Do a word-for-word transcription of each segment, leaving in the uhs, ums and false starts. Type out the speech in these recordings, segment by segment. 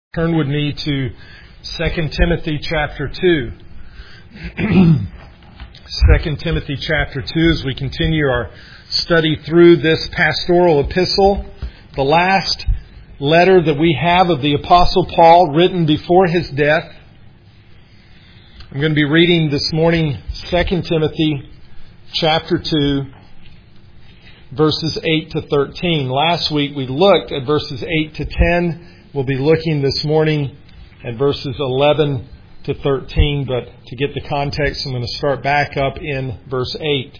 Turn with me to Second Timothy chapter two. Second Timothy chapter two, as we continue our study through this pastoral epistle, the last letter that we have of the Apostle Paul written before his death. I'm going to be reading this morning Second Timothy chapter two, verses eight to thirteen. Last week we looked at verses eight to ten. We'll be looking this morning at verses eleven to thirteen, but to get the context, I'm going to start back up in verse eight.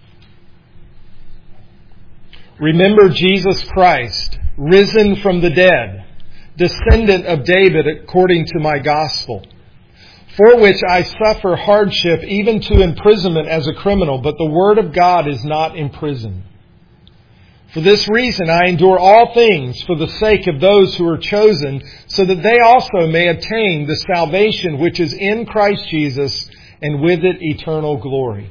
Remember Jesus Christ, risen from the dead, descendant of David according to my gospel, for which I suffer hardship, even to imprisonment as a criminal, but the word of God is not imprisoned. For this reason I endure all things for the sake of those who are chosen, so that they also may obtain the salvation which is in Christ Jesus, and with it eternal glory.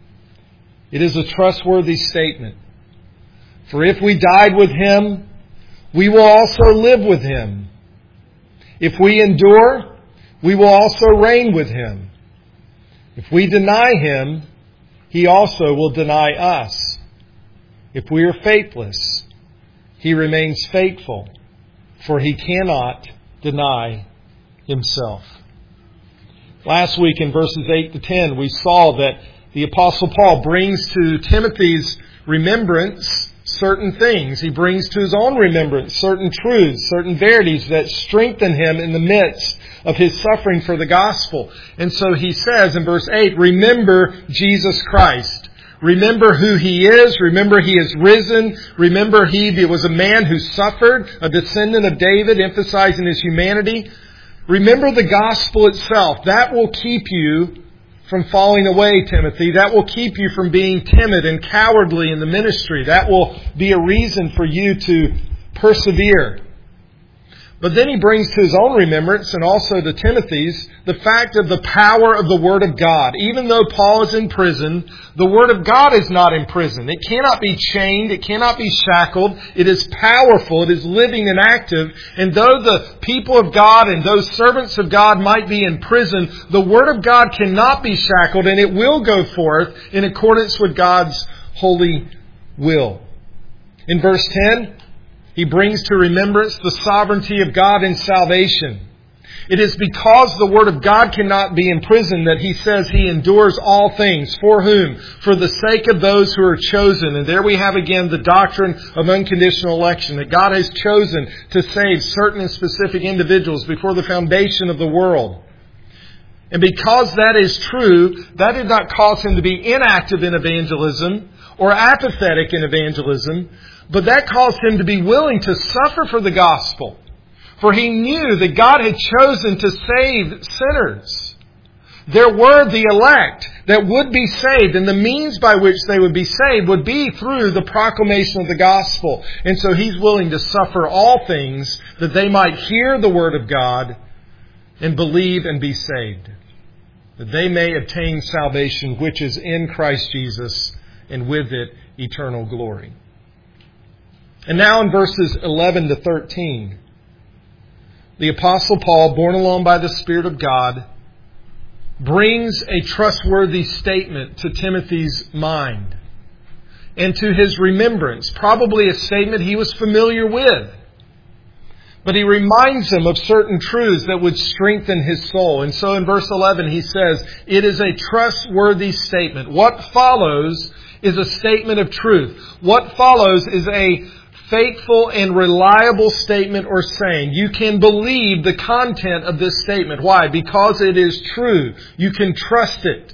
It is a trustworthy statement. For if we died with Him, we will also live with Him. If we endure, we will also reign with Him. If we deny Him, He also will deny us. If we are faithless, He remains faithful, for He cannot deny Himself. Last week in verses eight to ten, we saw that the Apostle Paul brings to Timothy's remembrance certain things. He brings to his own remembrance certain truths, certain verities that strengthen him in the midst of his suffering for the gospel. And so he says in verse eight, remember Jesus Christ. Remember who He is. Remember He is risen. Remember He was a man who suffered, a descendant of David, emphasizing His humanity. Remember the gospel itself. That will keep you from falling away, Timothy. That will keep you from being timid and cowardly in the ministry. That will be a reason for you to persevere. But then he brings to his own remembrance, and also to Timothy's, the fact of the power of the Word of God. Even though Paul is in prison, the Word of God is not in prison. It cannot be chained. It cannot be shackled. It is powerful. It is living and active. And though the people of God and those servants of God might be in prison, the Word of God cannot be shackled, and it will go forth in accordance with God's holy will. In verse ten, he brings to remembrance the sovereignty of God in salvation. It is because the Word of God cannot be imprisoned that he says He endures all things. For whom? For the sake of those who are chosen. And there we have again the doctrine of unconditional election, that God has chosen to save certain and specific individuals before the foundation of the world. And because that is true, that did not cause Him to be inactive in evangelism or apathetic in evangelism, but that caused Him to be willing to suffer for the gospel. For He knew that God had chosen to save sinners. There were the elect that would be saved, and the means by which they would be saved would be through the proclamation of the gospel. And so He's willing to suffer all things that they might hear the Word of God and believe and be saved, that they may obtain salvation which is in Christ Jesus, and with it eternal glory. And now in verses eleven to thirteen, the Apostle Paul, borne along by the Spirit of God, brings a trustworthy statement to Timothy's mind and to his remembrance, probably a statement he was familiar with. But he reminds him of certain truths that would strengthen his soul. And so in verse eleven he says, it is a trustworthy statement. What follows is a statement of truth. What follows is a faithful and reliable statement or saying. You can believe the content of this statement. Why? Because it is true. You can trust it.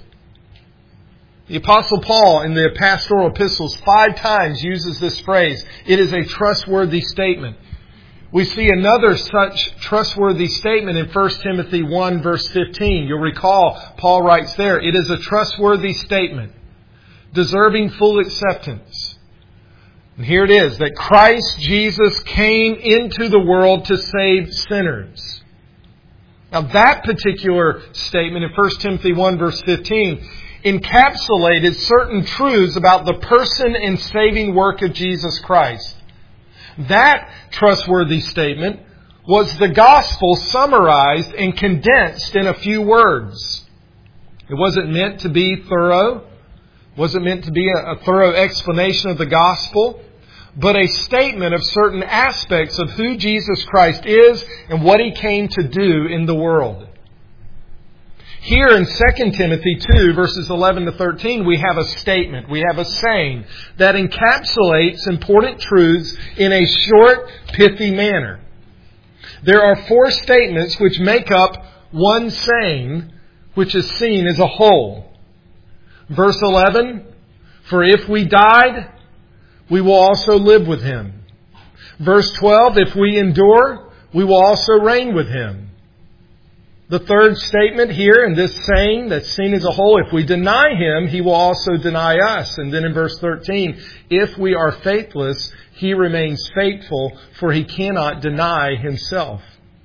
The Apostle Paul in the pastoral epistles five times uses this phrase. It is a trustworthy statement. We see another such trustworthy statement in First Timothy one verse fifteen. You'll recall Paul writes there, it is a trustworthy statement, deserving full acceptance. And here it is, that Christ Jesus came into the world to save sinners. Now that particular statement in First Timothy one verse fifteen encapsulated certain truths about the person and saving work of Jesus Christ. That trustworthy statement was the gospel summarized and condensed in a few words. It wasn't meant to be thorough. It wasn't meant to be a, a thorough explanation of the gospel, but a statement of certain aspects of who Jesus Christ is and what He came to do in the world. Here in Second Timothy two, verses eleven to thirteen, we have a statement, we have a saying that encapsulates important truths in a short, pithy manner. There are four statements which make up one saying, which is seen as a whole. Verse eleven, for if we died, we will also live with Him. Verse twelve, if we endure, we will also reign with Him. The third statement here in this saying that's seen as a whole, if we deny Him, He will also deny us. And then in verse thirteen, if we are faithless, He remains faithful, for He cannot deny Himself.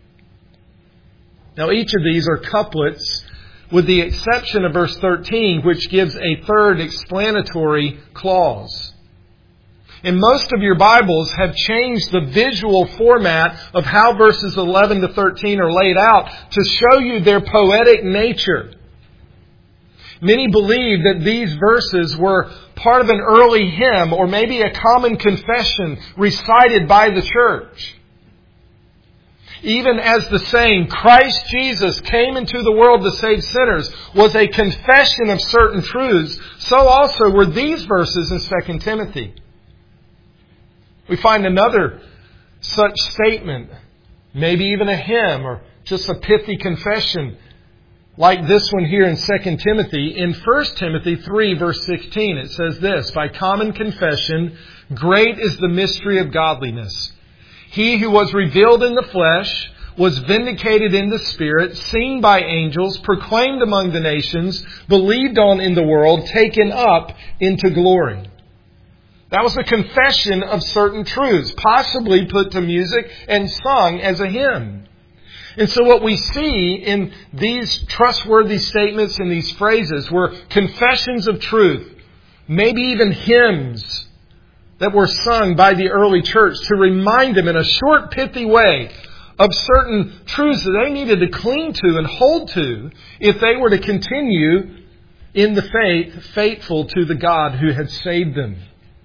Now each of these are couplets, with the exception of verse thirteen, which gives a third explanatory clause. And most of your Bibles have changed the visual format of how verses eleven to thirteen are laid out to show you their poetic nature. Many believe that these verses were part of an early hymn or maybe a common confession recited by the church. Even as the saying, Christ Jesus came into the world to save sinners, was a confession of certain truths, so also were these verses in Second Timothy. We find another such statement, maybe even a hymn or just a pithy confession, like this one here in Second Timothy. In First Timothy three, verse sixteen, it says this, by common confession, great is the mystery of godliness. He who was revealed in the flesh was vindicated in the Spirit, seen by angels, proclaimed among the nations, believed on in the world, taken up into glory. That was a confession of certain truths, possibly put to music and sung as a hymn. And so what we see in these trustworthy statements and these phrases were confessions of truth, maybe even hymns that were sung by the early church to remind them in a short, pithy way of certain truths that they needed to cling to and hold to if they were to continue in the faith, faithful to the God who had saved them.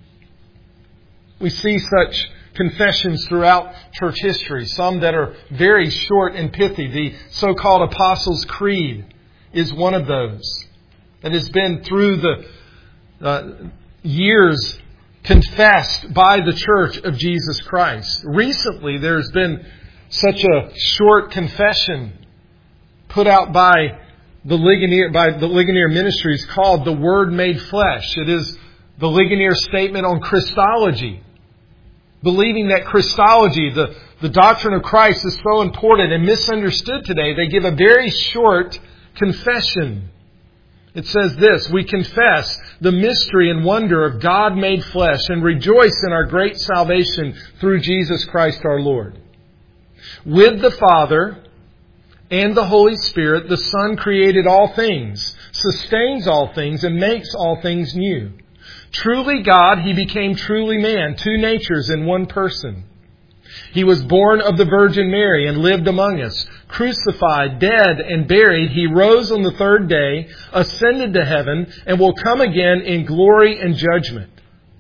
We see such confessions throughout church history, some that are very short and pithy. The so-called Apostles' Creed is one of those that has been through the uh, years confessed by the Church of Jesus Christ. Recently, there's been such a short confession put out by the Ligonier, by the Ligonier Ministries called The Word Made Flesh. It is the Ligonier statement on Christology. Believing that Christology, the, the doctrine of Christ, is so important and misunderstood today, they give a very short confession. It says this, we confess the mystery and wonder of God made flesh and rejoice in our great salvation through Jesus Christ our Lord. With the Father and the Holy Spirit, the Son created all things, sustains all things, and makes all things new. Truly God, He became truly man, two natures in one person. He was born of the Virgin Mary and lived among us. Crucified, dead, and buried, He rose on the third day, ascended to heaven, and will come again in glory and judgment.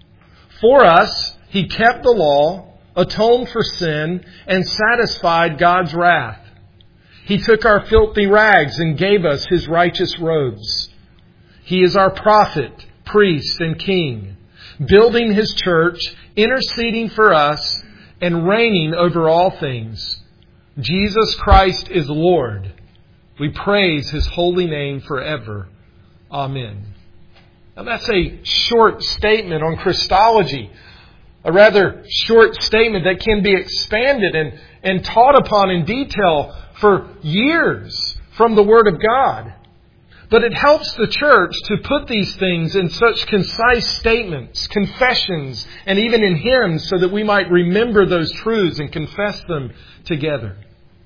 For us, He kept the law, atoned for sin, and satisfied God's wrath. He took our filthy rags and gave us His righteous robes. He is our prophet, priest, and king, building His church, interceding for us, and reigning over all things. Jesus Christ is Lord. We praise His holy name forever. Amen. Now that's a short statement on Christology. A rather short statement that can be expanded and, and taught upon in detail for years from the Word of God. But it helps the church to put these things in such concise statements, confessions, and even in hymns so that we might remember those truths and confess them together.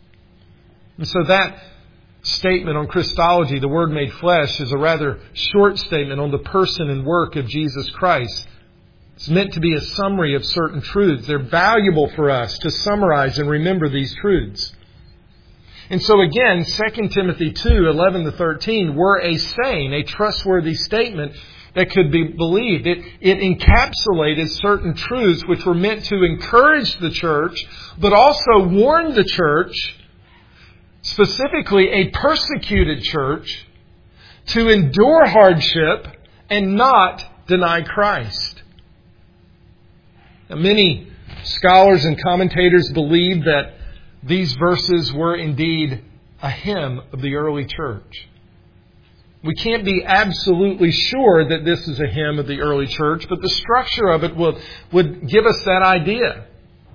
And so that statement on Christology, the Word made flesh, is a rather short statement on the person and work of Jesus Christ. It's meant to be a summary of certain truths. They're valuable for us to summarize and remember these truths. And so again, Second Timothy two, eleven to thirteen were a saying, a trustworthy statement that could be believed. It, it encapsulated certain truths which were meant to encourage the church, but also warn the church, specifically a persecuted church, to endure hardship and not deny Christ. Now, many scholars and commentators believe that these verses were indeed a hymn of the early church. We can't be absolutely sure that this is a hymn of the early church, but the structure of it would, would give us that idea.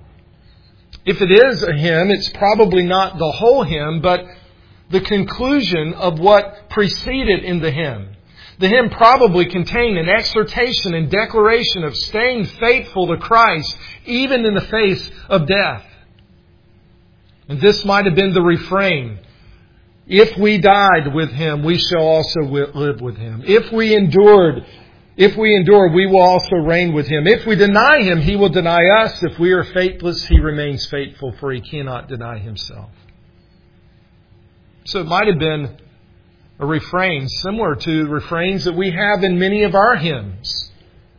If it is a hymn, it's probably not the whole hymn, but the conclusion of what preceded in the hymn. The hymn probably contained an exhortation and declaration of staying faithful to Christ, even in the face of death. And this might have been the refrain. If we died with Him, we shall also live with Him. If we endured, if we endure, we will also reign with Him. If we deny Him, He will deny us. If we are faithless, He remains faithful, for He cannot deny Himself. So it might have been a refrain similar to refrains that we have in many of our hymns.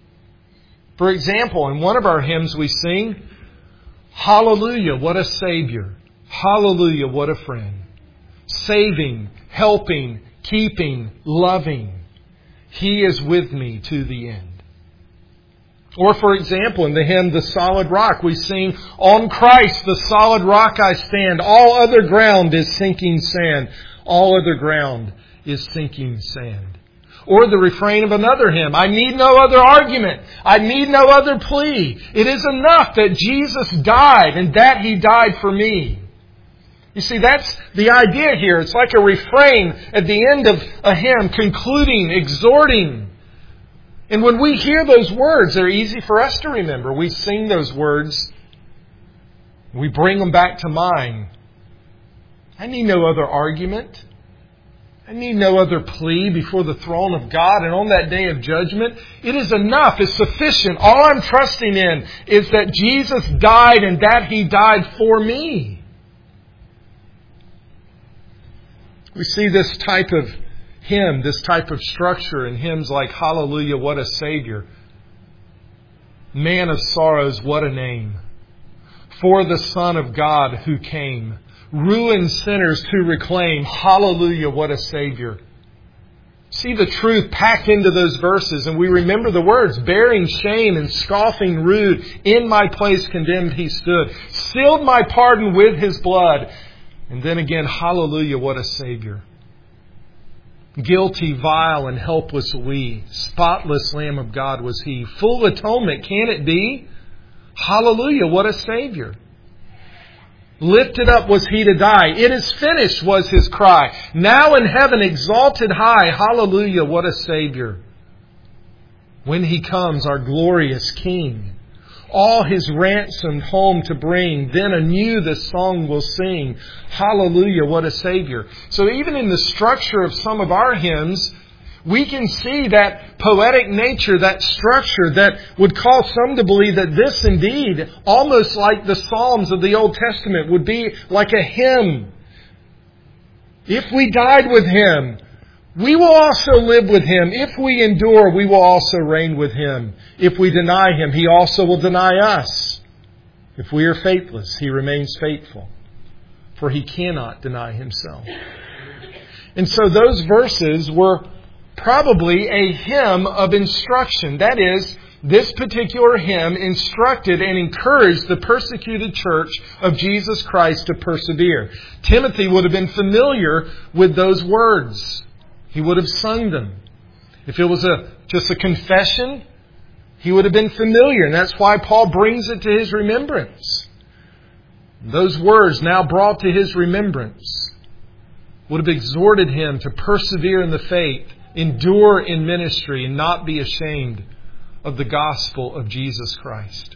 For example, in one of our hymns we sing, Hallelujah, what a Savior. Hallelujah, what a friend. Saving, helping, keeping, loving. He is with me to the end. Or for example, in the hymn, The Solid Rock, we sing, On Christ, the solid rock I stand. All other ground is sinking sand. All other ground is sinking sand. Or the refrain of another hymn, I need no other argument. I need no other plea. It is enough that Jesus died and that He died for me. You see, that's the idea here. It's like a refrain at the end of a hymn, concluding, exhorting. And when we hear those words, they're easy for us to remember. We sing those words. We bring them back to mind. I need no other argument. I need no other plea before the throne of God. And on that day of judgment, it is enough. It's sufficient. All I'm trusting in is that Jesus died and that He died for me. We see this type of hymn, this type of structure in hymns like Hallelujah, what a Savior. Man of sorrows, what a name. For the Son of God who came. Ruined sinners to reclaim. Hallelujah, what a Savior. See the truth packed into those verses, and we remember the words, bearing shame and scoffing rude, in my place condemned He stood, sealed my pardon with His blood. And then again, hallelujah, what a Savior. Guilty, vile, and helpless we, spotless Lamb of God was He. Full atonement, can it be? Hallelujah, what a Savior. Lifted up was He to die. It is finished was His cry. Now in heaven exalted high. Hallelujah, what a Savior. When He comes, our glorious King. All His ransomed home to bring. Then anew this song will sing. Hallelujah, what a Savior. So even in the structure of some of our hymns, we can see that poetic nature, that structure that would cause some to believe that this indeed, almost like the Psalms of the Old Testament, would be like a hymn. If we died with Him, we will also live with Him. If we endure, we will also reign with Him. If we deny Him, He also will deny us. If we are faithless, He remains faithful, for He cannot deny Himself. And so those verses were probably a hymn of instruction. That is, this particular hymn instructed and encouraged the persecuted church of Jesus Christ to persevere. Timothy would have been familiar with those words. He would have sung them. If it was a just a confession, he would have been familiar. And that's why Paul brings it to his remembrance. Those words now brought to his remembrance would have exhorted him to persevere in the faith, endure in ministry, and not be ashamed of the gospel of Jesus Christ.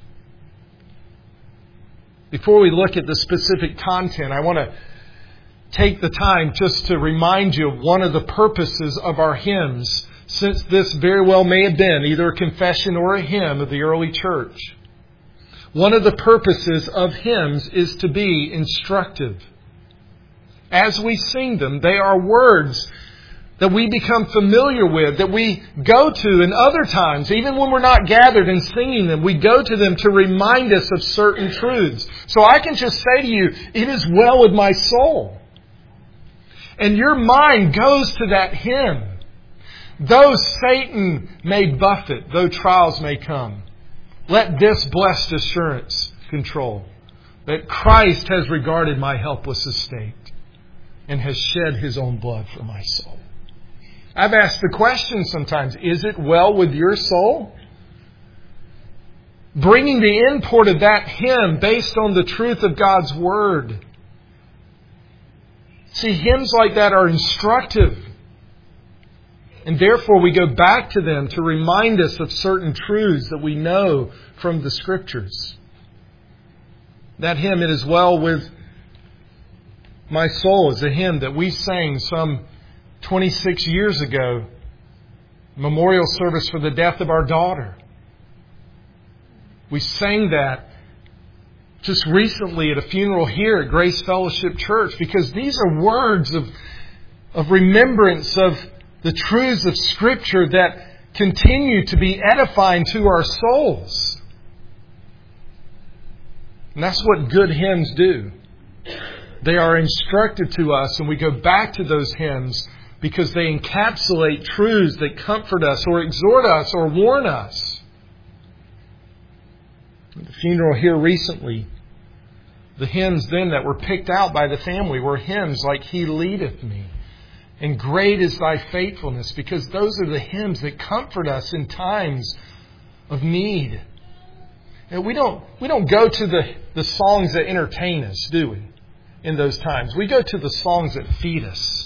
Before we look at the specific content, I want to take the time just to remind you of one of the purposes of our hymns, since this very well may have been either a confession or a hymn of the early church, one of the purposes of hymns is to be instructive. As we sing them, they are words that we become familiar with, that we go to in other times. Even when we're not gathered and singing them, we go to them to remind us of certain truths. So I can just say to you, it is well with my soul. And your mind goes to that hymn. Though Satan may buffet, though trials may come, let this blessed assurance control, that Christ has regarded my helpless estate and has shed His own blood for my soul. I've asked the question sometimes, is it well with your soul? Bringing the import of that hymn based on the truth of God's Word. See, hymns like that are instructive. And therefore we go back to them to remind us of certain truths that we know from the Scriptures. That hymn, It Is Well With My Soul, is a hymn that we sang some twenty-six years ago. Memorial service for the death of our daughter. We sang that just recently at a funeral here at Grace Fellowship Church, because these are words of, of remembrance of the truths of Scripture that continue to be edifying to our souls. And that's what good hymns do. They are instructive to us, and we go back to those hymns because they encapsulate truths that comfort us or exhort us or warn us. At the funeral here recently, the hymns then that were picked out by the family were hymns like He Leadeth Me and Great Is Thy Faithfulness, because those are the hymns that comfort us in times of need. And we don't we don't go to the, the songs that entertain us, do we? In those times. We go to the songs that feed us.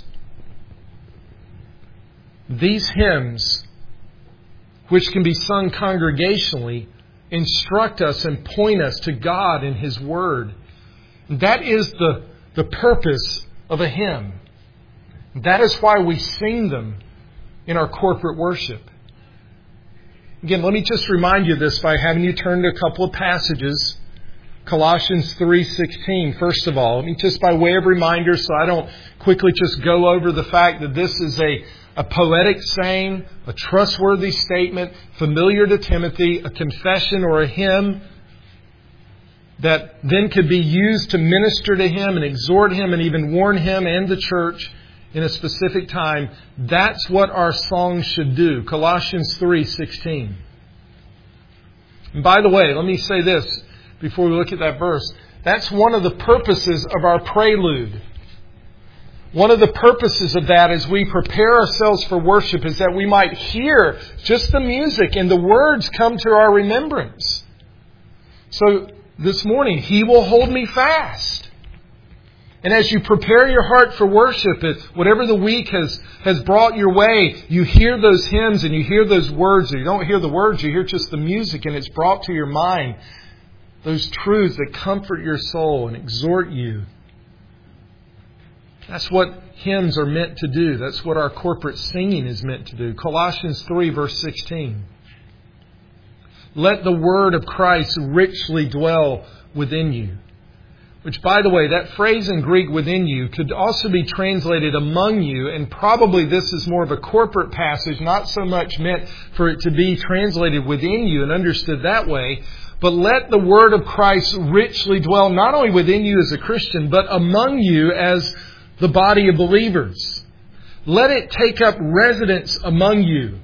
These hymns, which can be sung congregationally, instruct us and point us to God and His Word. That is the, the purpose of a hymn. That is why we sing them in our corporate worship. Again, let me just remind you of this by having you turn to a couple of passages. Colossians three sixteen, first of all. Let me just by way of reminder, so I don't quickly just go over the fact that this is a, a poetic saying, a trustworthy statement, familiar to Timothy, a confession or a hymn that then could be used to minister to him and exhort him and even warn him and the church in a specific time. That's what our songs should do. Colossians three sixteen. And by the way, let me say this before we look at that verse. That's one of the purposes of our prelude. One of the purposes of that as we prepare ourselves for worship is that we might hear just the music and the words come to our remembrance. So this morning, He will hold me fast. And as you prepare your heart for worship, whatever the week has, has brought your way, you hear those hymns and you hear those words. Or you don't hear the words, you hear just the music, and it's brought to your mind those truths that comfort your soul and exhort you. That's what hymns are meant to do. That's what our corporate singing is meant to do. Colossians three verse sixteen. Let the word of Christ richly dwell within you. Which, by the way, that phrase in Greek, within you, could also be translated among you. And probably this is more of a corporate passage, not so much meant for it to be translated within you and understood that way. But let the word of Christ richly dwell not only within you as a Christian, but among you as the body of believers. Let it take up residence among you.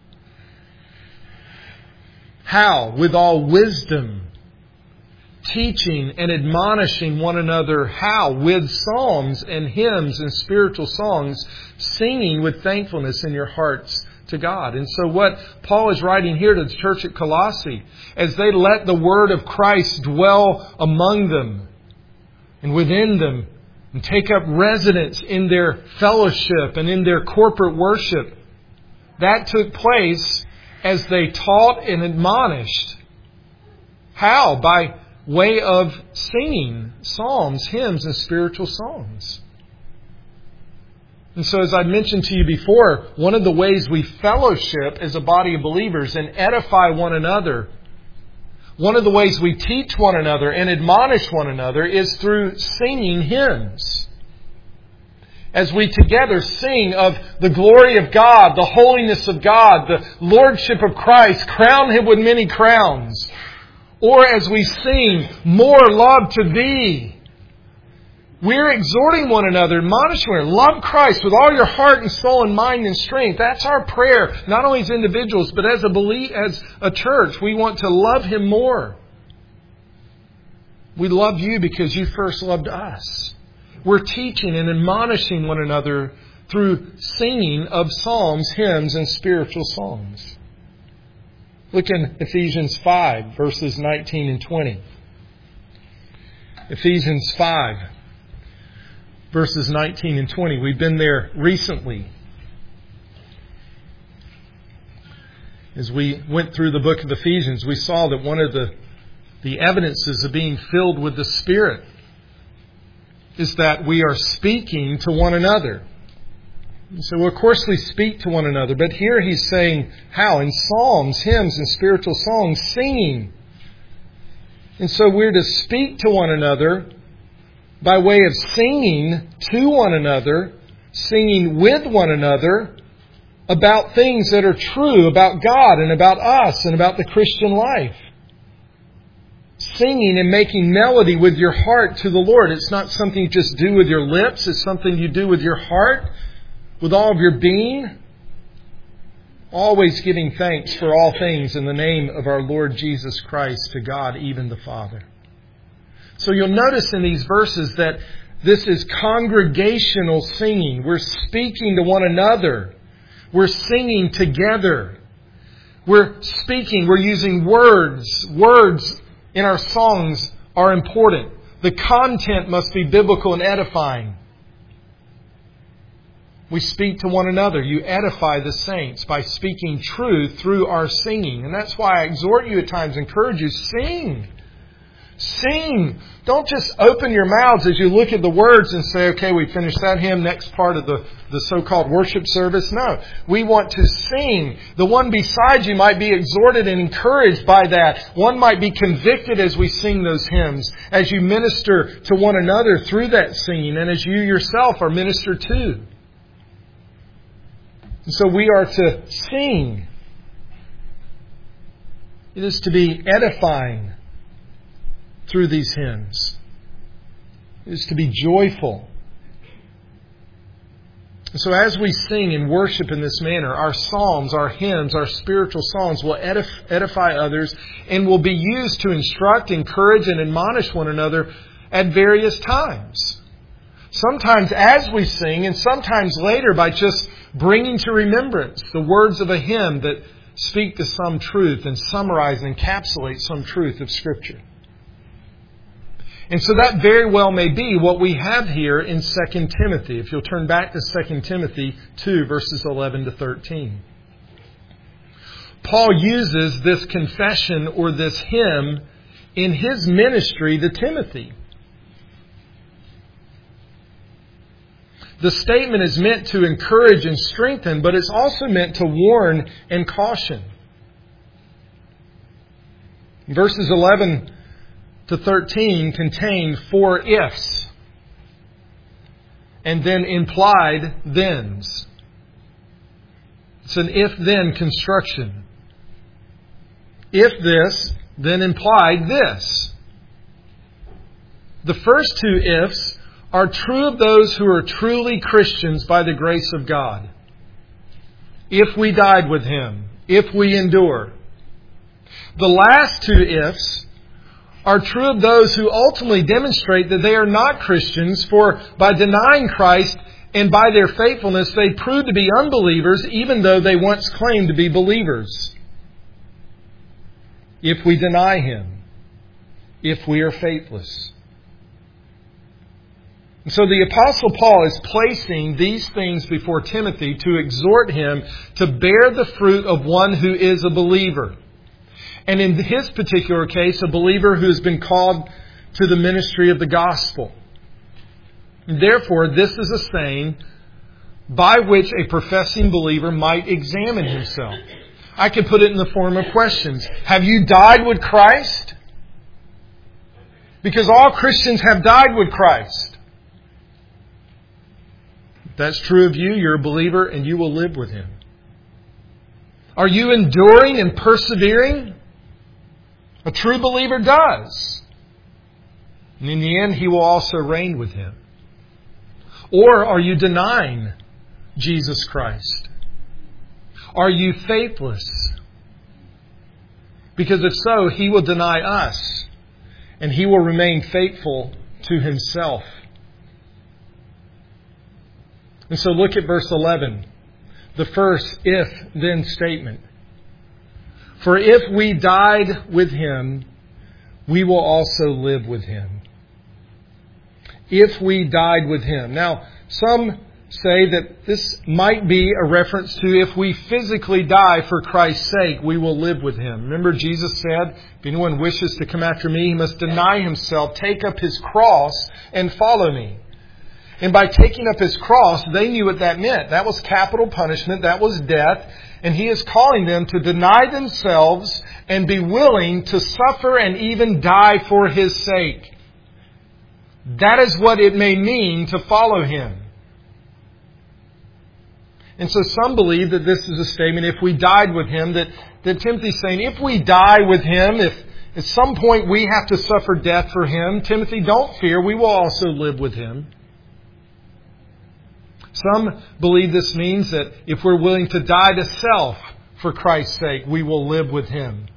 How? With all wisdom, teaching and admonishing one another. How? With psalms and hymns and spiritual songs, singing with thankfulness in your hearts to God. And so what Paul is writing here to the church at Colossae, as they let the word of Christ dwell among them and within them and take up residence in their fellowship and in their corporate worship, that took place as they taught and admonished. How? By way of singing psalms, hymns, and spiritual songs. And so as I mentioned to you before, one of the ways we fellowship as a body of believers and edify one another, one of the ways we teach one another and admonish one another is through singing hymns. As we together sing of the glory of God, the holiness of God, the lordship of Christ, crown Him with many crowns. Or as we sing, more love to Thee. We're exhorting one another, admonishing one another. Love Christ with all your heart and soul and mind and strength. That's our prayer, not only as individuals, but as a belief, as a church. We want to love Him more. We love you because you first loved us. We're teaching and admonishing one another through singing of psalms, hymns, and spiritual songs. Look in Ephesians five, verses nineteen and twenty. Ephesians five. Verses nineteen and twenty. We've been there recently. As we went through the book of Ephesians, we saw that one of the, the evidences of being filled with the Spirit is that we are speaking to one another. And so, of course, we speak to one another. But here he's saying how? In psalms, hymns, and spiritual songs, singing. And so we're to speak to one another by way of singing to one another, singing with one another about things that are true about God and about us and about the Christian life. Singing and making melody with your heart to the Lord. It's not something you just do with your lips. It's something you do with your heart, with all of your being. Always giving thanks for all things in the name of our Lord Jesus Christ to God, even the Father. So you'll notice in these verses that this is congregational singing. We're speaking to one another. We're singing together. We're speaking. We're using words. Words in our songs are important. The content must be biblical and edifying. We speak to one another. You edify the saints by speaking truth through our singing. And that's why I exhort you at times, encourage you, sing. Sing. Don't just open your mouths as you look at the words and say, okay, we finished that hymn, next part of the, the so-called worship service. No. We want to sing. The one beside you might be exhorted and encouraged by that. One might be convicted as we sing those hymns, as you minister to one another through that singing, and as you yourself are ministered to. And so we are to sing. It is to be edifying through these hymns. It is to be joyful. And so as we sing and worship in this manner, our psalms, our hymns, our spiritual songs will edif- edify others and will be used to instruct, encourage, and admonish one another at various times. Sometimes as we sing, and sometimes later by just bringing to remembrance the words of a hymn that speak to some truth and summarize and encapsulate some truth of Scripture. And so that very well may be what we have here in Second Timothy. If you'll turn back to Second Timothy two, verses eleven to thirteen. Paul uses this confession or this hymn in his ministry to Timothy. The statement is meant to encourage and strengthen, but it's also meant to warn and caution. Verses eleven to thirteen contain four ifs and then implied thens. It's an if-then construction. If this, then implied this. The first two ifs are true of those who are truly Christians by the grace of God. If we died with Him, if we endure. The last two ifs are true of those who ultimately demonstrate that they are not Christians, for by denying Christ and by their faithfulness, they prove to be unbelievers, even though they once claimed to be believers. If we deny Him, if we are faithless. And so the Apostle Paul is placing these things before Timothy to exhort him to bear the fruit of one who is a believer. And in his particular case, a believer who has been called to the ministry of the gospel. And therefore, this is a saying by which a professing believer might examine himself. I could put it in the form of questions. Have you died with Christ? Because all Christians have died with Christ. If that's true of you, you're a believer and you will live with Him. Are you enduring and persevering? A true believer does. And in the end, he will also reign with Him. Or are you denying Jesus Christ? Are you faithless? Because if so, He will deny us. And He will remain faithful to Himself. And so look at verse eleven. The first if-then statement. For if we died with Him, we will also live with Him. If we died with Him. Now, some say that this might be a reference to if we physically die for Christ's sake, we will live with Him. Remember, Jesus said, if anyone wishes to come after me, he must deny himself, take up his cross, and follow me. And by taking up his cross, they knew what that meant. That was capital punishment. That was death. And He is calling them to deny themselves and be willing to suffer and even die for His sake. That is what it may mean to follow Him. And so some believe that this is a statement, if we died with Him, that, that Timothy's saying, if we die with Him, if at some point we have to suffer death for Him, Timothy, don't fear, we will also live with Him. Some believe this means that if we're willing to die to self for Christ's sake, we will live with Him.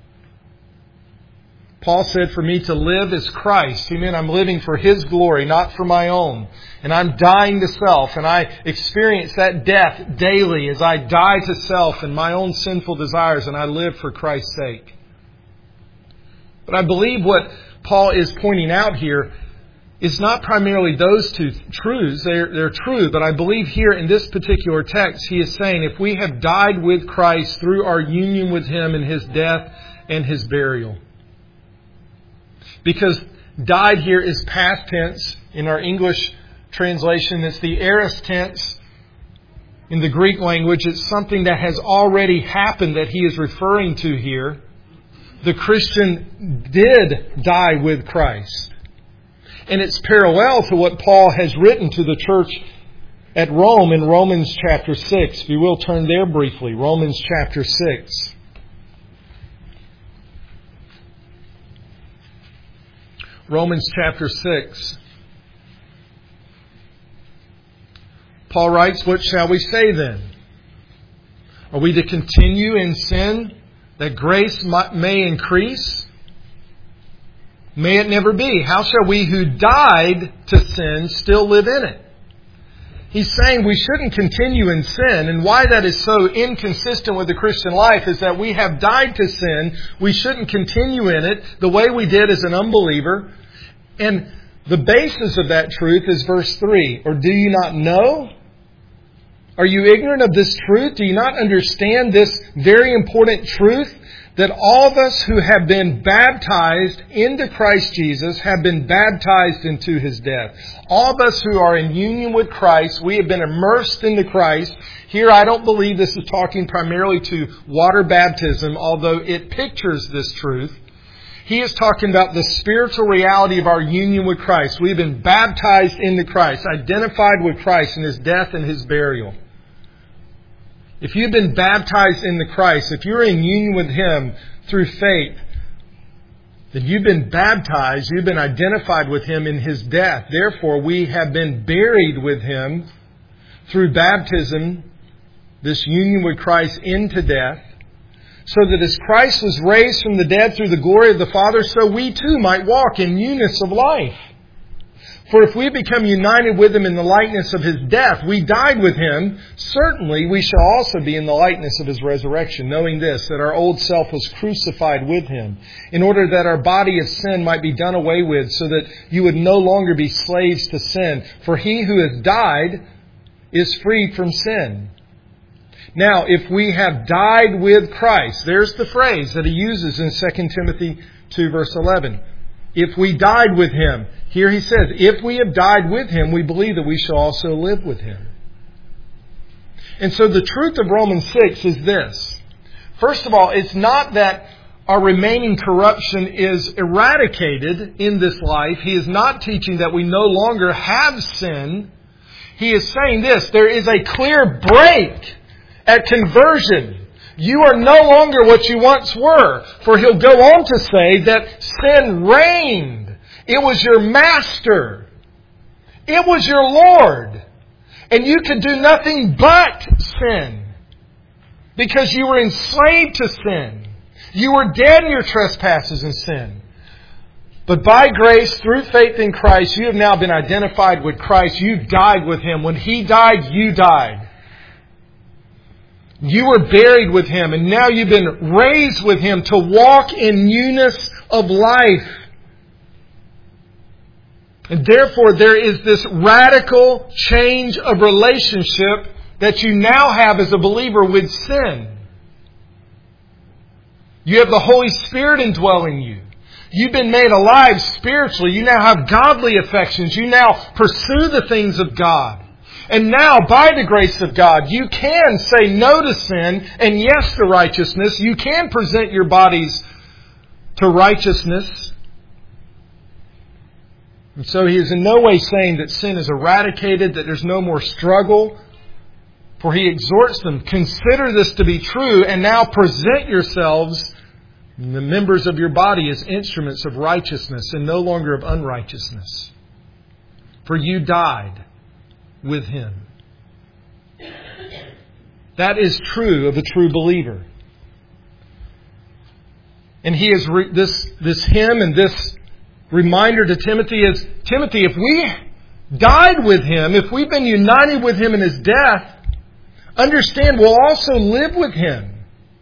Paul said, for me to live is Christ. He meant I'm living for His glory, not for my own. And I'm dying to self. And I experience that death daily as I die to self and my own sinful desires, and I live for Christ's sake. But I believe what Paul is pointing out here is not primarily those two truths. They're, they're true, but I believe here in this particular text, he is saying if we have died with Christ through our union with Him in His death and His burial. Because died here is past tense. In our English translation, it's the aorist tense. In the Greek language, it's something that has already happened that he is referring to here. The Christian did die with Christ. And it's parallel to what Paul has written to the church at Rome in Romans chapter six. If you will, turn there briefly. Romans chapter six. Romans chapter six. Paul writes, what shall we say then? Are we to continue in sin that grace may increase? May it never be. How shall we who died to sin still live in it? He's saying we shouldn't continue in sin. And why that is so inconsistent with the Christian life is that we have died to sin. We shouldn't continue in it the way we did as an unbeliever. And the basis of that truth is verse three. Or do you not know? Are you ignorant of this truth? Do you not understand this very important truth? That all of us who have been baptized into Christ Jesus have been baptized into His death. All of us who are in union with Christ, we have been immersed into Christ. Here I don't believe this is talking primarily to water baptism, although it pictures this truth. He is talking about the spiritual reality of our union with Christ. We've been baptized into Christ, identified with Christ in His death and His burial. If you've been baptized into Christ, if you're in union with Him through faith, then you've been baptized, you've been identified with Him in His death. Therefore, we have been buried with Him through baptism, this union with Christ into death, so that as Christ was raised from the dead through the glory of the Father, so we too might walk in newness of life. For if we become united with Him in the likeness of His death, we died with Him, certainly we shall also be in the likeness of His resurrection, knowing this, that our old self was crucified with Him, in order that our body of sin might be done away with, so that you would no longer be slaves to sin. For he who has died is freed from sin. Now, if we have died with Christ, there's the phrase that he uses in Second Timothy two verse eleven. If we died with Him. Here he says, if we have died with Him, we believe that we shall also live with Him. And so the truth of Romans six is this. First of all, it's not that our remaining corruption is eradicated in this life. He is not teaching that we no longer have sin. He is saying this, there is a clear break at conversion. You are no longer what you once were. For he'll go on to say that sin reigned. It was your master. It was your Lord. And you could do nothing but sin. Because you were enslaved to sin. You were dead in your trespasses and sin. But by grace, through faith in Christ, you have now been identified with Christ. You died with Him. When He died, you died. You were buried with Him, and now you've been raised with Him to walk in newness of life. And therefore, there is this radical change of relationship that you now have as a believer with sin. You have the Holy Spirit indwelling you. You've been made alive spiritually. You now have godly affections. You now pursue the things of God. And now, by the grace of God, you can say no to sin and yes to righteousness. You can present your bodies to righteousness. And so he is in no way saying that sin is eradicated, that there's no more struggle. For he exhorts them, consider this to be true, and now present yourselves, the members of your body, as instruments of righteousness and no longer of unrighteousness. For you died with Him. That is true of a true believer. And he is re- this this hymn and this reminder to Timothy is, Timothy, if we died with Him, if we've been united with Him in His death, understand we'll also live with Him.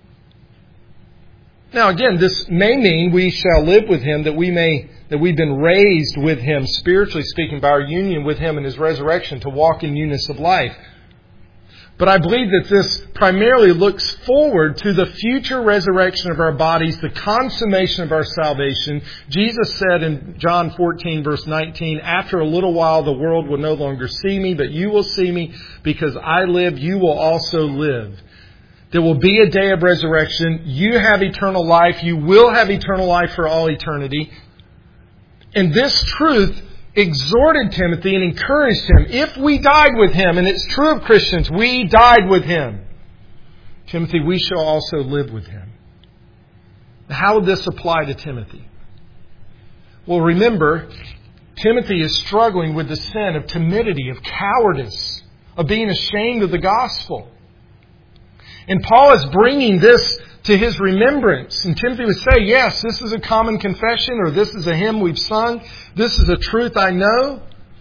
Now again, this may mean we shall live with Him, that we may that we've been raised with Him, spiritually speaking, by our union with Him in His resurrection to walk in newness of life. But I believe that this primarily looks forward to the future resurrection of our bodies, the consummation of our salvation. Jesus said in John fourteen, verse nineteen, after a little while the world will no longer see me, but you will see me. Because I live, you will also live. There will be a day of resurrection. You have eternal life. You will have eternal life for all eternity. And this truth exhorted Timothy and encouraged him. If we died with Him, and it's true of Christians, we died with Him. Timothy, we shall also live with Him. How would this apply to Timothy? Well, remember, Timothy is struggling with the sin of timidity, of cowardice, of being ashamed of the gospel. And Paul is bringing this to his remembrance. And Timothy would say, yes, this is a common confession, or this is a hymn we've sung. This is a truth I know.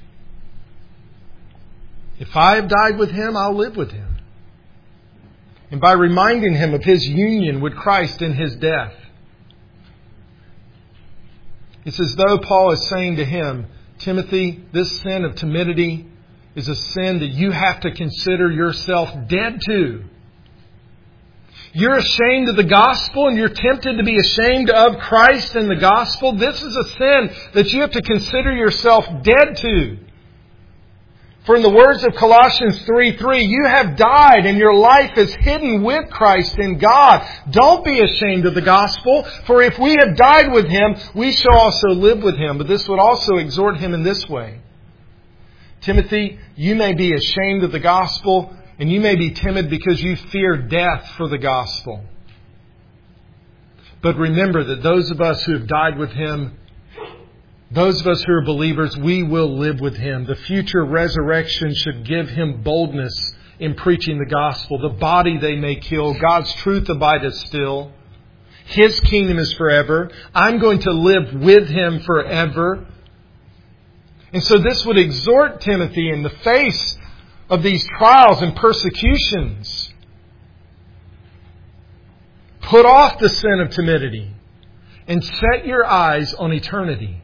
If I have died with Him, I'll live with Him. And by reminding him of his union with Christ in His death, it's as though Paul is saying to him, Timothy, this sin of timidity is a sin that you have to consider yourself dead to. You're ashamed of the gospel and you're tempted to be ashamed of Christ and the gospel. This is a sin that you have to consider yourself dead to. For in the words of Colossians three three, you have died and your life is hidden with Christ in God. Don't be ashamed of the gospel, for if we have died with Him, we shall also live with Him. But this would also exhort him in this way. Timothy, you may be ashamed of the gospel, and you may be timid because you fear death for the gospel. But remember that those of us who have died with Him, those of us who are believers, we will live with Him. The future resurrection should give Him boldness in preaching the gospel. The body they may kill, God's truth abideth still. His kingdom is forever. I'm going to live with Him forever. And so this would exhort Timothy in the face of these trials and persecutions. Put off the sin of timidity and set your eyes on eternity.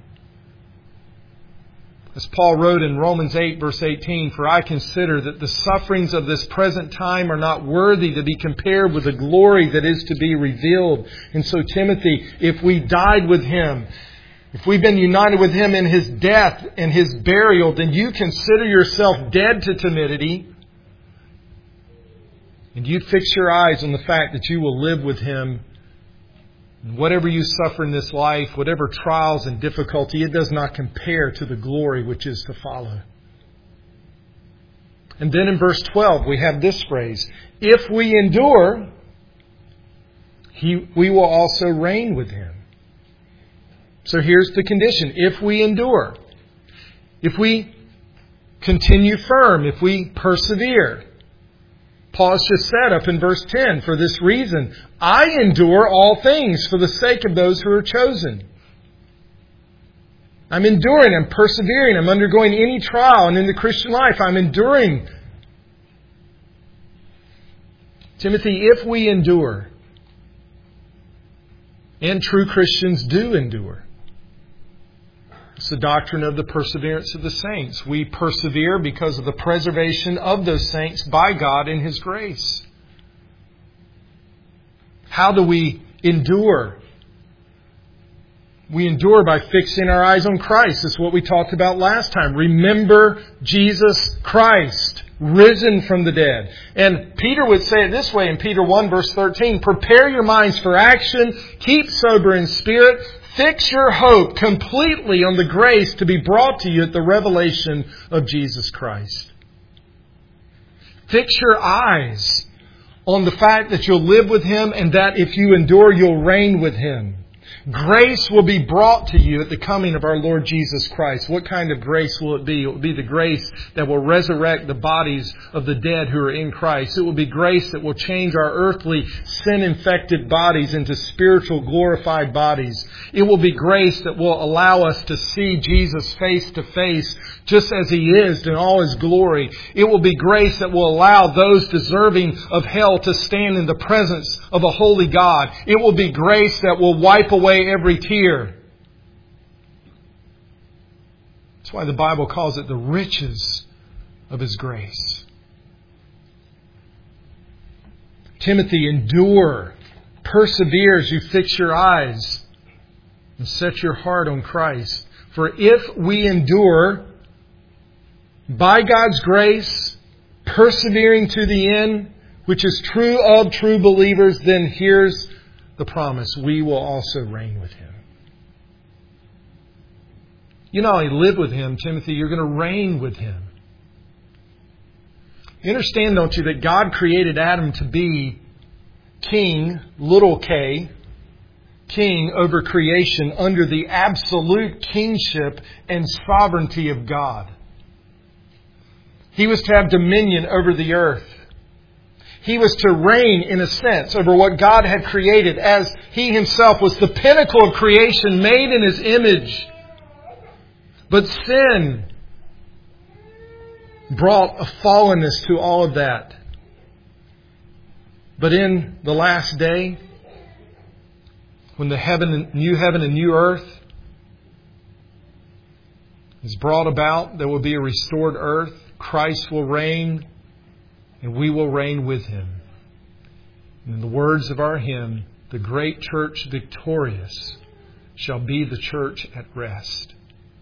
As Paul wrote in Romans eight, verse eighteen, for I consider that the sufferings of this present time are not worthy to be compared with the glory that is to be revealed. And so, Timothy, if we died with Him, if we've been united with Him in His death and His burial, then you consider yourself dead to timidity. and you fix your eyes on the fact that you will live with Him, whatever you suffer in this life, whatever trials and difficulty, it does not compare to the glory which is to follow. And then in verse twelve, we have this phrase, if we endure, he, we will also reign with Him. So here's the condition. If we endure, if we continue firm, if we persevere. Paul has just said up in verse ten, for this reason, I endure all things for the sake of those who are chosen. I'm enduring, I'm persevering, I'm undergoing any trial, and in the Christian life, I'm enduring. Timothy, if we endure, and true Christians do endure, it's the doctrine of the perseverance of the saints. We persevere because of the preservation of those saints by God in His grace. How do we endure? We endure by fixing our eyes on Christ. That's what we talked about last time. Remember Jesus Christ, risen from the dead. And Peter would say it this way in Peter one verse thirteen, prepare your minds for action, keep sober in spirit, fix your hope completely on the grace to be brought to you at the revelation of Jesus Christ. Fix your eyes on the fact that you'll live with Him and that if you endure, you'll reign with Him. Grace will be brought to you at the coming of our Lord Jesus Christ. What kind of grace will it be? It will be the grace that will resurrect the bodies of the dead who are in Christ. It will be grace that will change our earthly sin-infected bodies into spiritual glorified bodies. It will be grace that will allow us to see Jesus face to face just as He is in all His glory. It will be grace that will allow those deserving of hell to stand in the presence of a holy God. It will be grace that will wipe away every tear. That's why the Bible calls it the riches of His grace. Timothy, endure, persevere as you fix your eyes and set your heart on Christ. For if we endure, by God's grace, persevering to the end, which is true of true believers, then here's the promise. We will also reign with Him. You not only live with Him, Timothy, you're going to reign with Him. You understand, don't you, that God created Adam to be king, little k, king over creation under the absolute kingship and sovereignty of God. He was to have dominion over the earth. He was to reign, in a sense, over what God had created, as He Himself was the pinnacle of creation, made in His image. But sin brought a fallenness to all of that. But in the last day, when the heaven and new heaven and new earth is brought about, there will be a restored earth. Christ will reign, and we will reign with Him. In the words of our hymn, the great church victorious shall be the church at rest.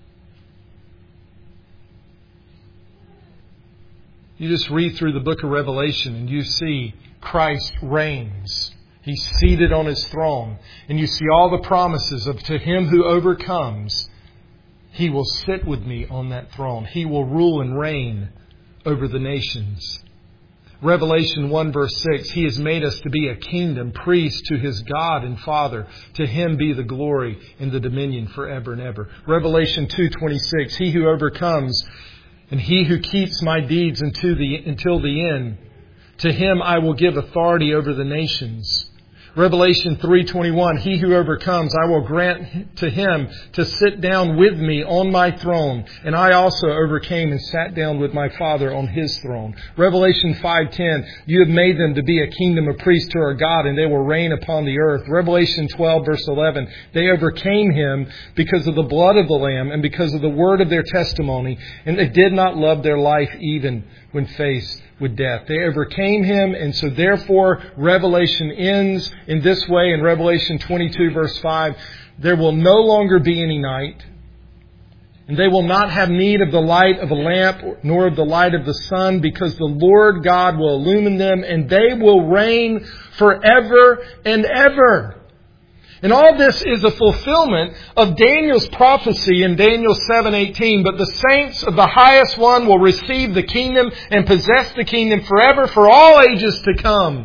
You just read through the book of Revelation and you see Christ reigns. He's seated on His throne. And you see all the promises of to him who overcomes, He will sit with me on that throne. He will rule and reign over the nations. Revelation one verse six, He has made us to be a kingdom, priest to His God and Father. To Him be the glory and the dominion forever and ever. Revelation two twenty-six, He who overcomes and he who keeps my deeds until the, until the end, to him I will give authority over the nations. Revelation three twenty-one, He who overcomes, I will grant to him to sit down with me on my throne, and I also overcame and sat down with my Father on His throne. Revelation five ten, You have made them to be a kingdom of priests to our God, and they will reign upon the earth. Revelation twelve verse eleven, They overcame Him because of the blood of the Lamb and because of the word of their testimony, and they did not love their life even when faced with death. They overcame Him, and so therefore Revelation ends in this way in Revelation twenty-two verse five. There will no longer be any night. And they will not have need of the light of a lamp, nor of the light of the sun, because the Lord God will illumine them, and they will reign forever and ever. And all this is a fulfillment of Daniel's prophecy in Daniel seven eighteen. But the saints of the highest one will receive the kingdom and possess the kingdom forever for all ages to come.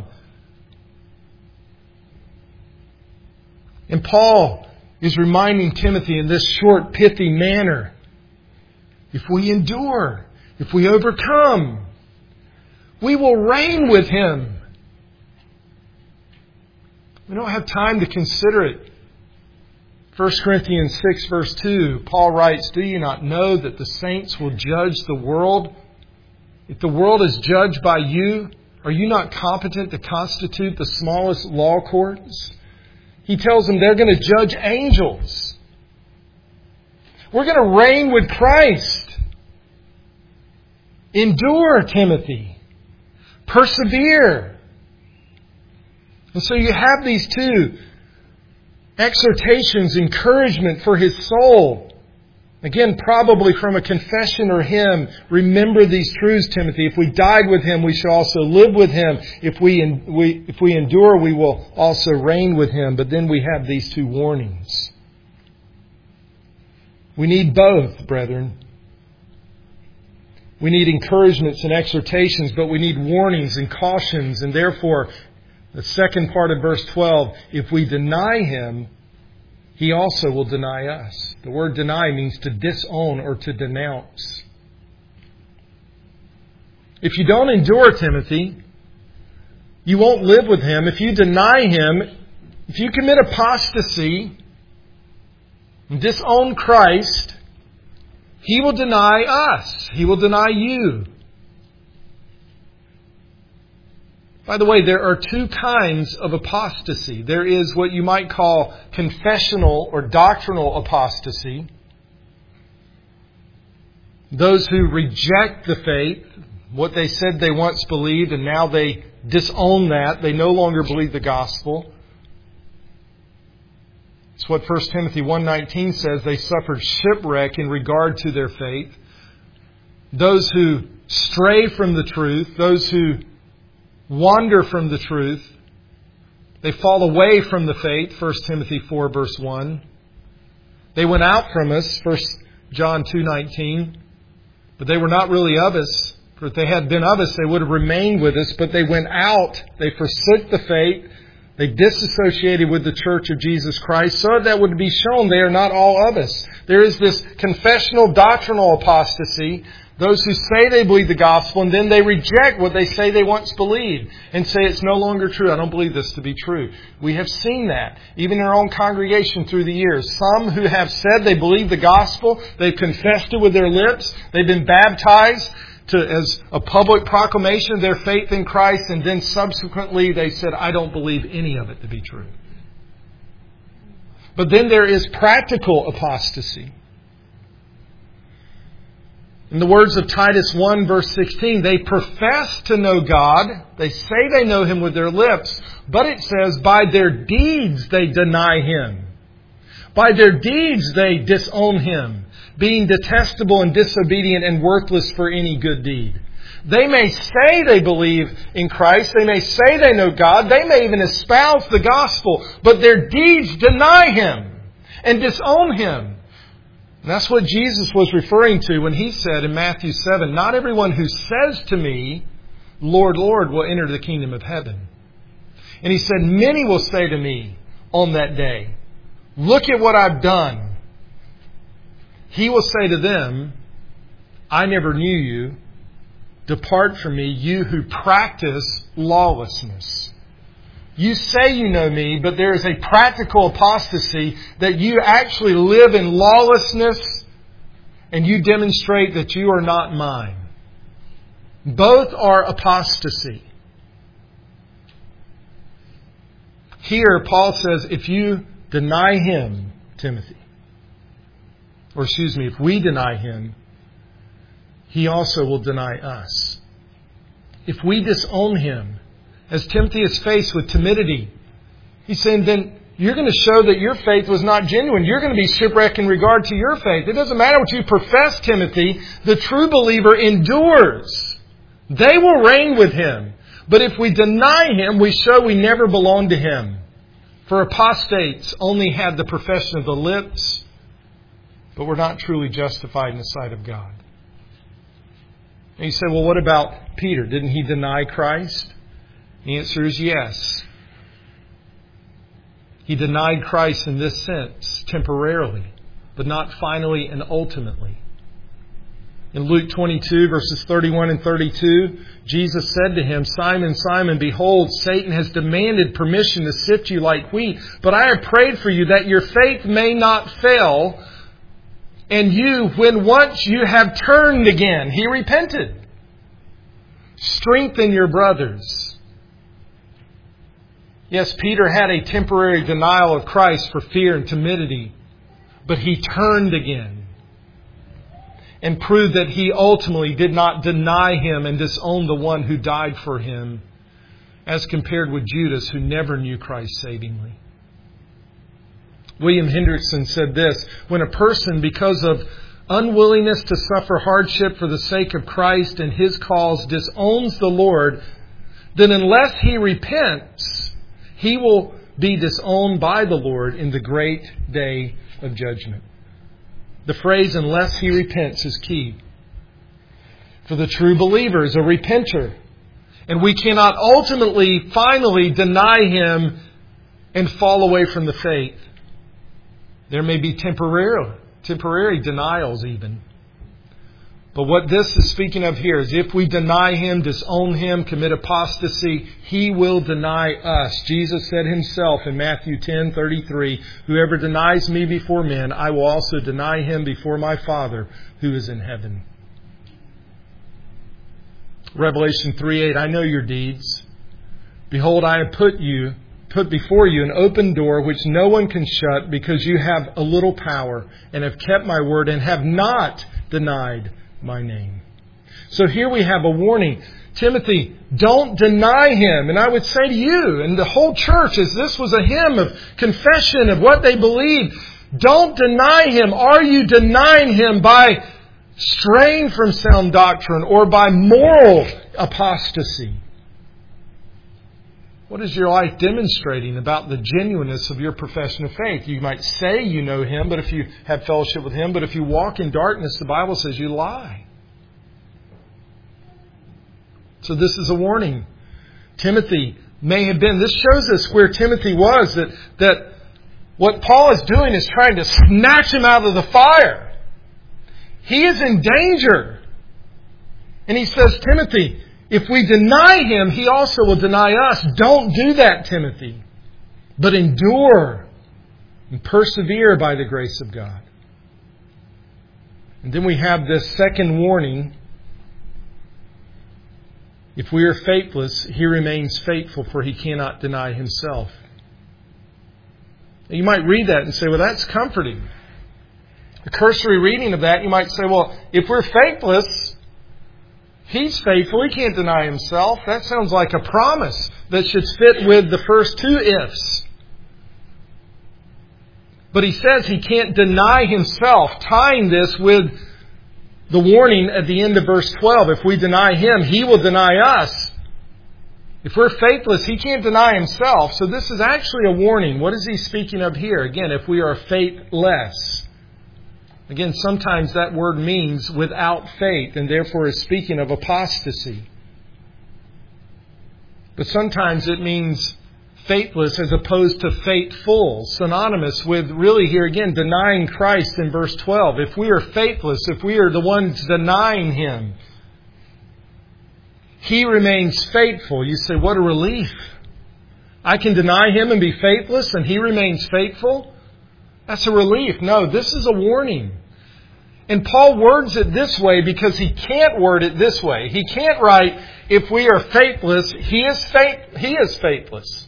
And Paul is reminding Timothy in this short, pithy manner, if we endure, if we overcome, we will reign with Him. We don't have time to consider it. First Corinthians six verse two, Paul writes, do you not know that the saints will judge the world? If the world is judged by you, are you not competent to constitute the smallest law courts? He tells them they're going to judge angels. We're going to reign with Christ. Endure, Timothy. Persevere. And so you have these two exhortations, encouragement for his soul. Again, probably from a confession or hymn. Remember these truths, Timothy. If we died with Him, we shall also live with Him. If we, we, if we endure, we will also reign with Him. But then we have these two warnings. We need both, brethren. We need encouragements and exhortations, but we need warnings and cautions. And therefore, the second part of verse twelve, if we deny Him, He also will deny us. The word deny means to disown or to denounce. If you don't endure Timothy, you won't live with Him. If you deny Him, if you commit apostasy and disown Christ, He will deny us. He will deny you. By the way, there are two kinds of apostasy. There is what you might call confessional or doctrinal apostasy. Those who reject the faith, what they said they once believed, and now they disown that. They no longer believe the gospel. It's what First Timothy one nineteen says. They suffered shipwreck in regard to their faith. Those who stray from the truth, those who wander from the truth, they fall away from the faith, First Timothy four verse one. They went out from us, First John two nineteen, but they were not really of us. For if they had been of us, they would have remained with us, but they went out, they forsook the faith, they disassociated with the church of Jesus Christ, so that would be shown they are not all of us. There is this confessional doctrinal apostasy. Those who say they believe the gospel and then they reject what they say they once believed and say it's no longer true. I don't believe this to be true. We have seen that even in our own congregation through the years. Some who have said they believe the gospel, they've confessed it with their lips, they've been baptized to as a public proclamation of their faith in Christ, and then subsequently they said, I don't believe any of it to be true. But then there is practical apostasy. In the words of Titus one verse sixteen, they profess to know God. They say they know Him with their lips. But it says, by their deeds they deny Him. By their deeds they disown Him, being detestable and disobedient and worthless for any good deed. They may say they believe in Christ. They may say they know God. They may even espouse the gospel. But their deeds deny Him and disown Him. And that's what Jesus was referring to when He said in Matthew seven, not everyone who says to me, Lord, Lord, will enter the kingdom of heaven. And He said, many will say to me on that day, look at what I've done. He will say to them, I never knew you. Depart from me, you who practice lawlessness. You say you know me, but there is a practical apostasy that you actually live in lawlessness and you demonstrate that you are not mine. Both are apostasy. Here, Paul says, if you deny Him, Timothy, or excuse me, if we deny Him, He also will deny us. If we disown Him, as Timothy is faced with timidity, he's saying, then you're going to show that your faith was not genuine. You're going to be shipwrecked in regard to your faith. It doesn't matter what you profess, Timothy. The true believer endures. They will reign with Him. But if we deny Him, we show we never belong to Him. For apostates only have the profession of the lips, but we're not truly justified in the sight of God. And you say, well, what about Peter? Didn't he deny Christ? The answer is yes. He denied Christ in this sense, temporarily, but not finally and ultimately. In Luke twenty-two, verses thirty-one and thirty-two, Jesus said to him, Simon, Simon, behold, Satan has demanded permission to sift you like wheat, but I have prayed for you that your faith may not fail. And you, when once you have turned again, he repented. Strengthen your brothers. Yes, Peter had a temporary denial of Christ for fear and timidity, but he turned again and proved that he ultimately did not deny Him and disown the one who died for him, as compared with Judas, who never knew Christ savingly. William Hendrickson said this, when a person, because of unwillingness to suffer hardship for the sake of Christ and His cause, disowns the Lord, then unless he repents, he will be disowned by the Lord in the great day of judgment. The phrase, unless he repents, is key. For the true believer is a repenter. And we cannot ultimately, finally deny Him and fall away from the faith. There may be temporary, temporary denials even. But what this is speaking of here is if we deny Him, disown Him, commit apostasy, He will deny us. Jesus said Himself in Matthew ten thirty-three, whoever denies me before men, I will also deny him before my Father who is in heaven. Revelation three eight, I know your deeds. Behold, I have put you put before you an open door which no one can shut, because you have a little power and have kept my word and have not denied my name. So here we have a warning. Timothy, don't deny Him. And I would say to you and the whole church, as this was a hymn of confession of what they believed, don't deny Him. Are you denying Him by straying from sound doctrine or by moral apostasy? What is your life demonstrating about the genuineness of your profession of faith? You might say you know Him, but if you have fellowship with Him, but if you walk in darkness, the Bible says you lie. So this is a warning. Timothy may have been, this shows us where Timothy was, that, that what Paul is doing is trying to snatch him out of the fire. He is in danger. And he says, Timothy, if we deny Him, He also will deny us. Don't do that, Timothy. But endure and persevere by the grace of God. And then we have this second warning. If we are faithless, He remains faithful, for He cannot deny Himself. You might read that and say, well, that's comforting. A cursory reading of that, you might say, well, if we're faithless, He's faithful. He can't deny Himself. That sounds like a promise that should fit with the first two ifs. But he says He can't deny Himself, tying this with the warning at the end of verse twelve. If we deny Him, He will deny us. If we're faithless, He can't deny Himself. So this is actually a warning. What is he speaking of here? Again, if we are faithless. Again, sometimes that word means without faith, and therefore is speaking of apostasy. But sometimes it means faithless as opposed to faithful, synonymous with really here again denying Christ in verse twelve. If we are faithless, if we are the ones denying Him, He remains faithful. You say, what a relief. I can deny Him and be faithless and He remains faithful? That's a relief. No, this is a warning. And Paul words it this way because he can't word it this way. He can't write, if we are faithless, he is faith, he is faithless.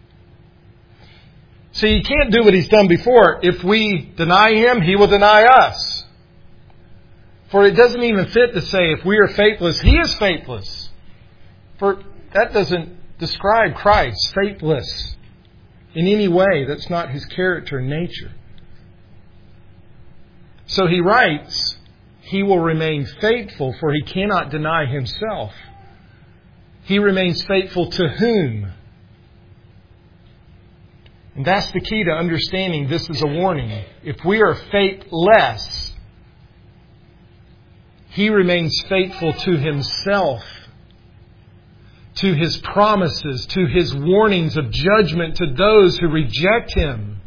See, he can't do what he's done before. If we deny Him, He will deny us. For it doesn't even fit to say, if we are faithless, He is faithless. For that doesn't describe Christ, faithless. in any way. That's not His character and nature. So He writes, He will remain faithful, for He cannot deny Himself. He remains faithful to whom? And that's the key to understanding this is a warning. If we are faithless, He remains faithful to Himself, to His promises, to His warnings of judgment to those who reject Him.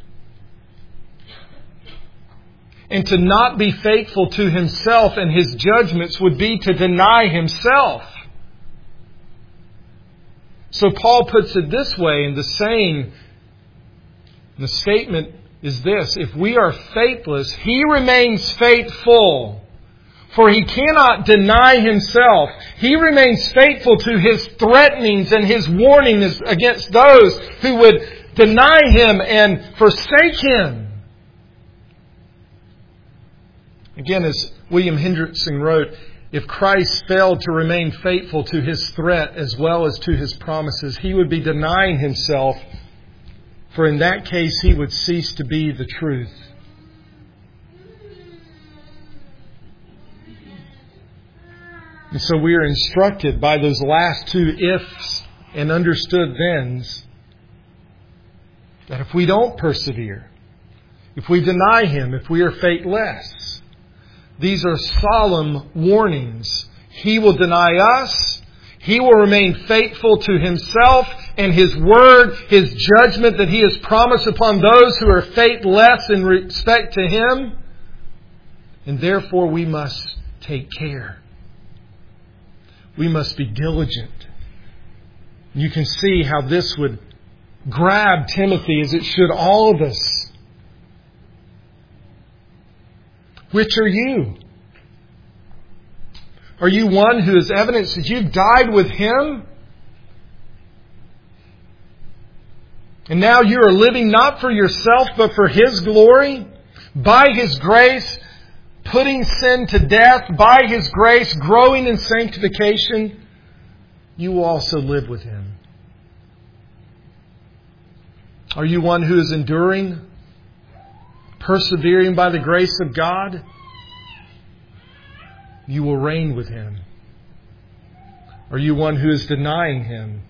And to not be faithful to Himself and His judgments would be to deny Himself. So Paul puts it this way in the saying, the statement is this: if we are faithless, He remains faithful, for He cannot deny Himself. He remains faithful to His threatenings and His warnings against those who would deny Him and forsake Him. Again, as William Hendrickson wrote, if Christ failed to remain faithful to His threat as well as to His promises, He would be denying Himself, for in that case He would cease to be the truth. And so we are instructed by those last two ifs and understood thens that if we don't persevere, if we deny Him, if we are faithless, these are solemn warnings. He will deny us. He will remain faithful to Himself and His Word, His judgment that He has promised upon those who are faithless in respect to Him. And therefore we must take care. We must be diligent. You can see how this would grab Timothy, as it should all of us. Which are you? Are you one who is evidence that you've died with Him? And now you are living not for yourself, but for His glory? By His grace, putting sin to death. By His grace, growing in sanctification. You will also live with Him. Are you one who is enduring? Persevering by the grace of God? You will reign with Him. Are you one who is denying Him?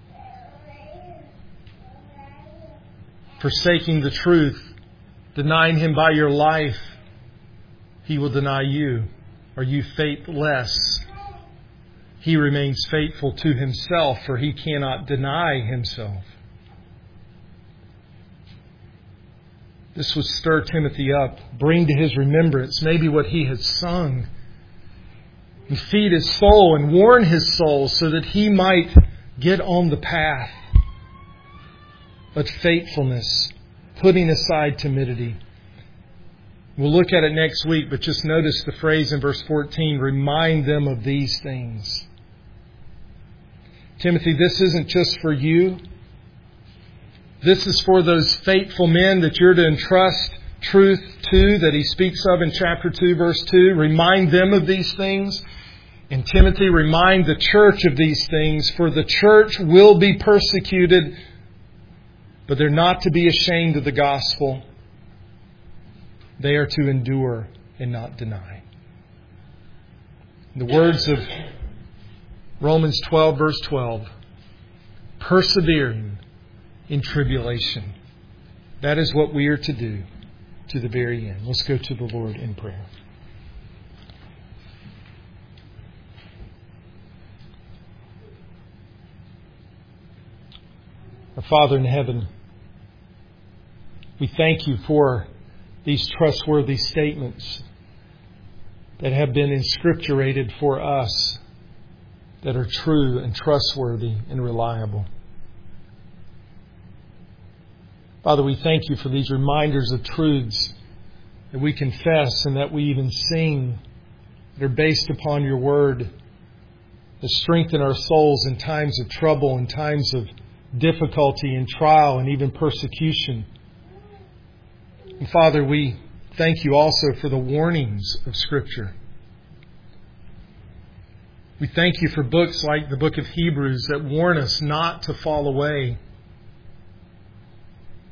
Forsaking the truth, denying Him by your life, He will deny you. Are you faithless? He remains faithful to Himself, for He cannot deny Himself. This would stir Timothy up, bring to his remembrance maybe what he had sung, and feed his soul and warn his soul so that he might get on the path of faithfulness, putting aside timidity. We'll look at it next week, but just notice the phrase in verse fourteen, remind them of these things. Timothy, this isn't just for you. This is for those faithful men that you're to entrust truth to, that he speaks of in chapter two, verse two. Remind them of these things. And Timothy, remind the church of these things, for the church will be persecuted, but they're not to be ashamed of the gospel. They are to endure and not deny. The words of Romans twelve, verse twelve, persevering in tribulation. That is what we are to do to the very end. Let's go to the Lord in prayer. Our Father in heaven, we thank You for these trustworthy statements that have been inscripturated for us, that are true and trustworthy and reliable. Father, we thank You for these reminders of truths that we confess and that we even sing, that are based upon Your Word, that strengthen our souls in times of trouble, in times of difficulty and trial and even persecution. And Father, we thank You also for the warnings of Scripture. We thank You for books like the book of Hebrews that warn us not to fall away.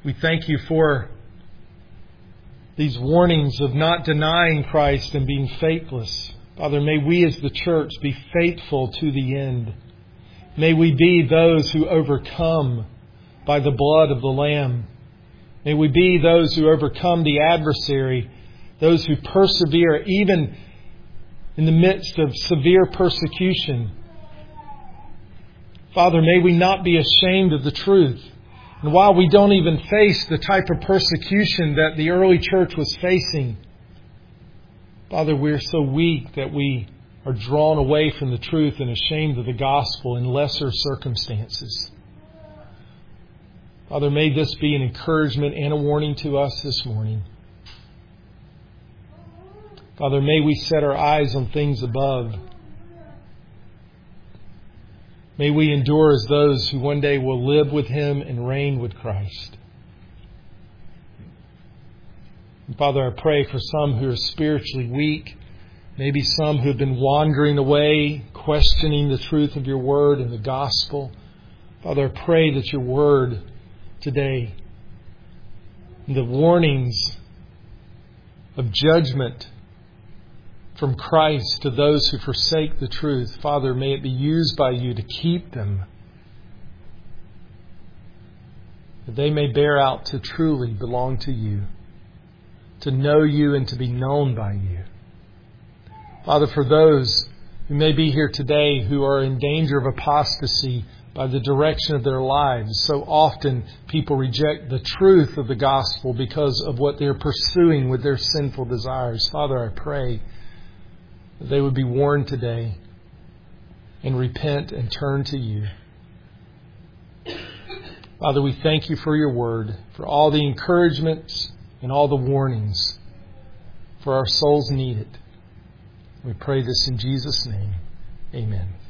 We thank you for these warnings of not denying Christ and being faithless. Father, may we as the church be faithful to the end. May we be those who overcome by the blood of the Lamb. May we be those who overcome the adversary, those who persevere even in the midst of severe persecution. Father, may we not be ashamed of the truth. And while we don't even face the type of persecution that the early church was facing, Father, we're so weak that we are drawn away from the truth and ashamed of the gospel in lesser circumstances. Father, may this be an encouragement and a warning to us this morning. Father, may we set our eyes on things above. May we endure as those who one day will live with Him and reign with Christ. And Father, I pray for some who are spiritually weak, maybe some who have been wandering away, questioning the truth of your word and the gospel. Father, I pray that your word today, the warnings of judgment from Christ to those who forsake the truth, Father, may it be used by you to keep them, that they may bear out to truly belong to you, to know you and to be known by you. Father, for those who may be here today who are in danger of apostasy by the direction of their lives, so often people reject the truth of the gospel because of what they're pursuing with their sinful desires. Father, I pray that they would be warned today and repent and turn to you. Father, we thank you for your word, for all the encouragements and all the warnings, for our souls need it. We pray this in Jesus' name. Amen.